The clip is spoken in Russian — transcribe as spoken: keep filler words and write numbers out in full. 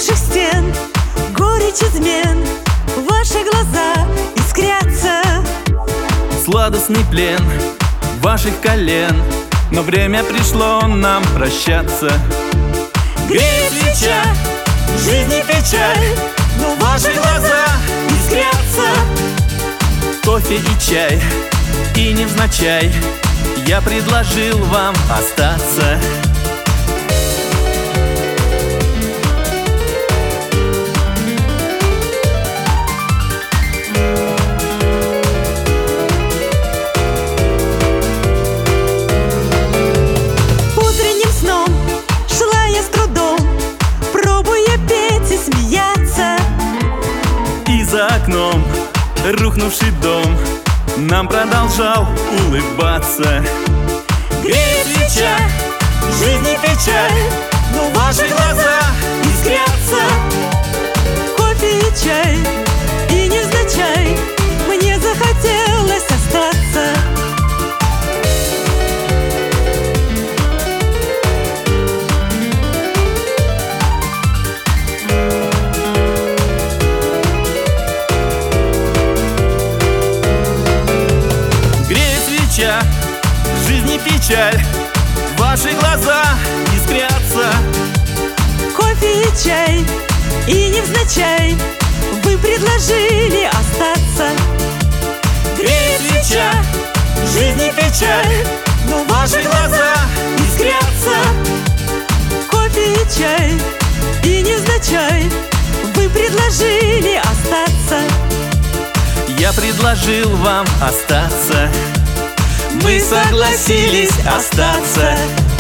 рухнувших стен, горечь измен, ваши глаза искрятся. Сладостный плен ваших колен, но время пришло нам прощаться. Греет свеча, жизни печаль, но ваши глаза искрятся. Кофе и чай, и невзначай я предложил вам остаться. Утренним сном шла я с трудом, пробуя петь и смеяться. И за окном рухнувший дом нам продолжал улыбаться. Греет свеча, жизни печаль, но ваши глаза искрятся. Кофе и чай, и невзначай мне захотелось остаться. Жизни печаль, ваши глаза искрятся. Кофе и чай, и невзначай вы предложили остаться. Греет свеча, жизни печаль, но ваши глаза искрятся. Кофе и чай, и невзначай вы предложили остаться. Я предложил вам остаться. Мы согласились остаться.